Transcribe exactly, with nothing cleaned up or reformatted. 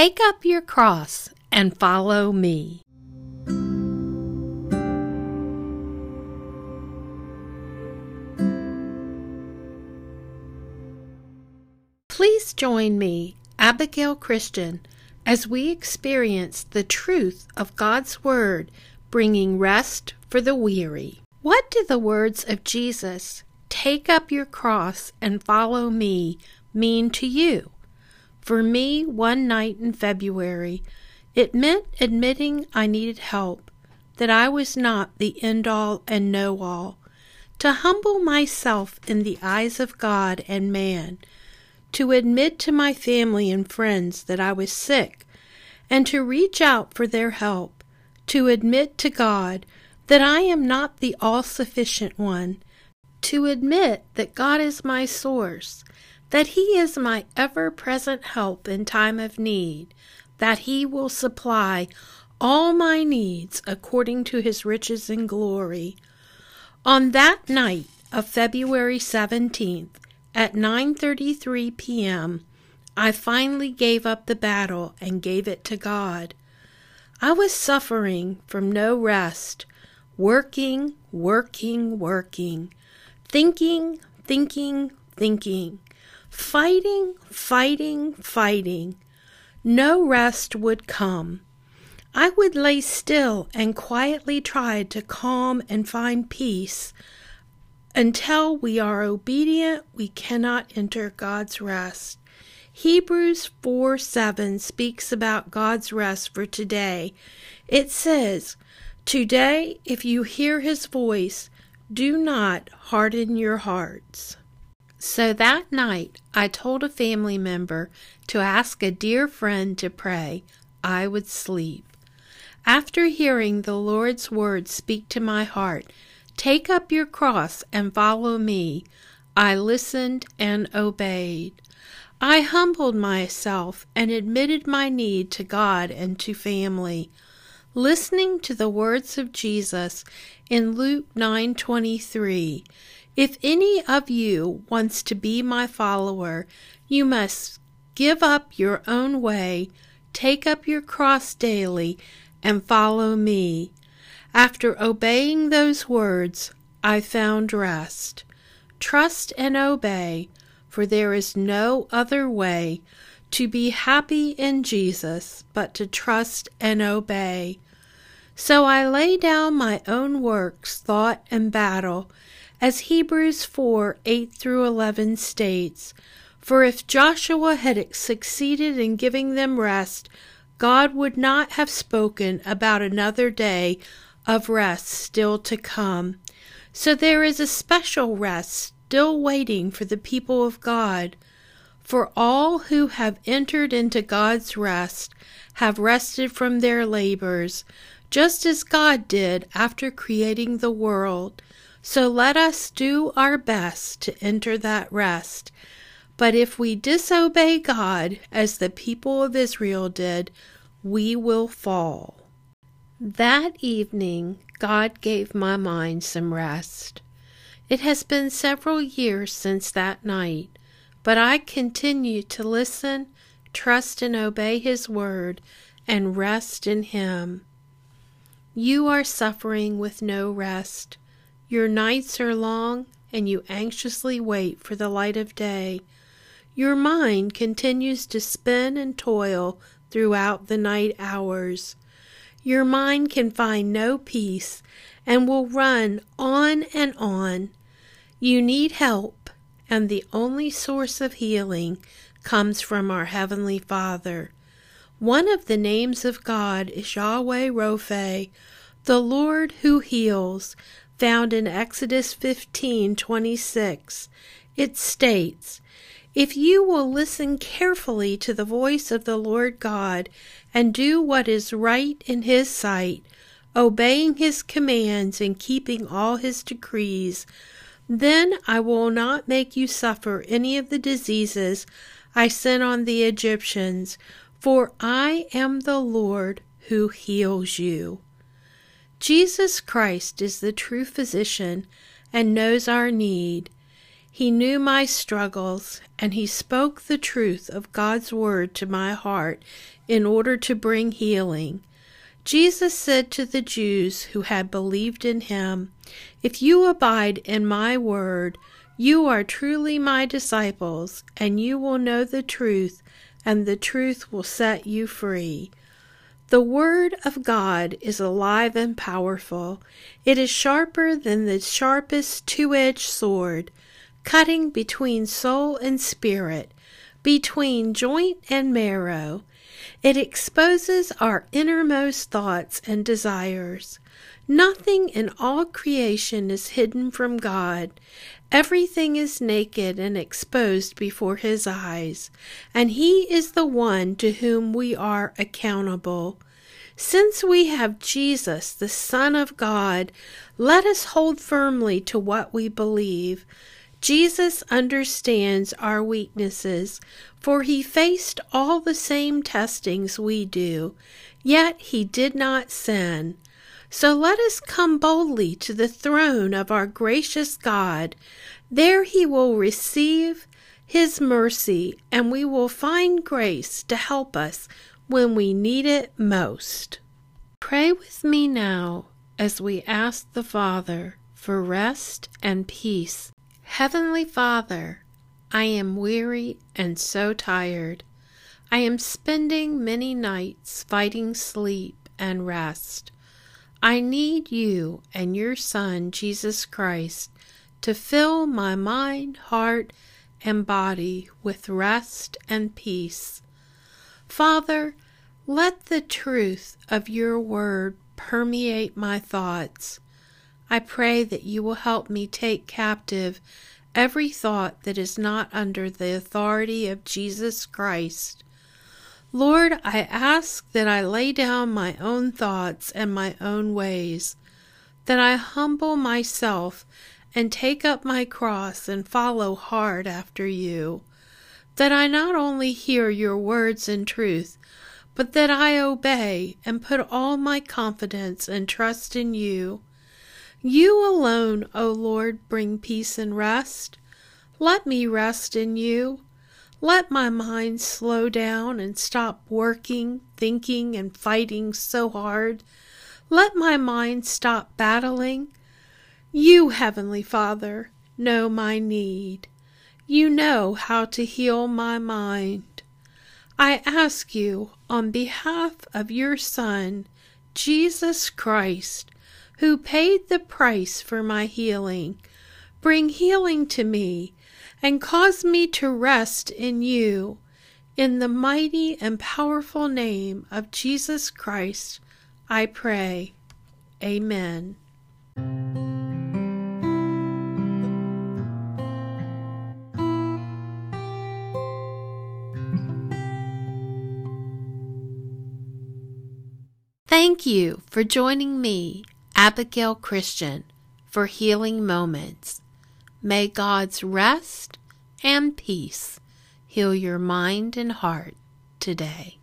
Take up your cross and follow me. Please join me, Abigail Christian, as we experience the truth of God's Word, bringing rest for the weary. What do the words of Jesus, "Take up your cross and follow me," mean to you? For me, one night in February, it meant admitting I needed help, that I was not the end-all and know-all, to humble myself in the eyes of God and man, to admit to my family and friends that I was sick, and to reach out for their help, to admit to God that I am not the all-sufficient one, to admit that God is my source, that He is my ever-present help in time of need, that He will supply all my needs according to His riches and glory. On that night of February seventeenth, at nine thirty-three p.m., I finally gave up the battle and gave it to God. I was suffering from no rest, working, working, working, thinking, thinking, thinking, fighting, fighting, fighting. No rest would come. I would lay still and quietly try to calm and find peace. Until we are obedient, we cannot enter God's rest. Hebrews four seven speaks about God's rest for today. It says, "Today, if you hear His voice, do not harden your hearts." So that night, I told a family member to ask a dear friend to pray. I would sleep. After hearing the Lord's words speak to my heart, "Take up your cross and follow me," I listened and obeyed. I humbled myself and admitted my need to God and to family. Listening to the words of Jesus in Luke nine twenty-three, "If any of you wants to be my follower, you must give up your own way, take up your cross daily, and follow me." After obeying those words, I found rest. Trust and obey, for there is no other way to be happy in Jesus but to trust and obey. So I lay down my own works, thought, and battle, as Hebrews four eight through eleven states, "For if Joshua had succeeded in giving them rest, God would not have spoken about another day of rest still to come. So there is a special rest still waiting for the people of God. For all who have entered into God's rest have rested from their labors, just as God did after creating the world. So let us do our best to enter that rest. But if we disobey God, as the people of Israel did, we will fall." That evening, God gave my mind some rest. It has been several years since that night, but I continue to listen, trust and obey His word, and rest in Him. You are suffering with no rest. Your nights are long, and you anxiously wait for the light of day. Your mind continues to spin and toil throughout the night hours. Your mind can find no peace and will run on and on. You need help, and the only source of healing comes from our Heavenly Father. One of the names of God is Yahweh Rophe, the Lord who heals, found in Exodus fifteen twenty-six. It states, "If you will listen carefully to the voice of the Lord God and do what is right in His sight, obeying His commands and keeping all His decrees, then I will not make you suffer any of the diseases I sent on the Egyptians, for I am the Lord who heals you." Jesus Christ is the true physician and knows our need. He knew my struggles, and He spoke the truth of God's Word to my heart in order to bring healing. Jesus said to the Jews who had believed in Him, "If you abide in my word, you are truly my disciples, and you will know the truth, and the truth will set you free." The Word of God is alive and powerful. It is sharper than the sharpest two-edged sword, cutting between soul and spirit, between joint and marrow. It exposes our innermost thoughts and desires. Nothing in all creation is hidden from God. Everything is naked and exposed before His eyes, and He is the one to whom we are accountable. Since we have Jesus, the Son of God, let us hold firmly to what we believe. Jesus understands our weaknesses, for He faced all the same testings we do, yet He did not sin. So let us come boldly to the throne of our gracious God. There He will receive His mercy, and we will find grace to help us when we need it most. Pray with me now as we ask the Father for rest and peace. Heavenly Father, I am weary and so tired. I am spending many nights fighting sleep and rest. I need you and your Son, Jesus Christ, to fill my mind, heart, and body with rest and peace. Father, let the truth of your word permeate my thoughts. I pray that you will help me take captive every thought that is not under the authority of Jesus Christ. Lord, I ask that I lay down my own thoughts and my own ways, that I humble myself and take up my cross and follow hard after you, that I not only hear your words in truth, but that I obey and put all my confidence and trust in you. You alone, O Lord, bring peace and rest. Let me rest in you. Let my mind slow down and stop working, thinking, and fighting so hard. Let my mind stop battling. You, Heavenly Father, know my need. You know how to heal my mind. I ask you, on behalf of your Son, Jesus Christ, who paid the price for my healing, bring healing to me and cause me to rest in you. In the mighty and powerful name of Jesus Christ, I pray. Amen. Thank you for joining me, Abigail Christian, for Healing Moments. May God's rest and peace heal your mind and heart today.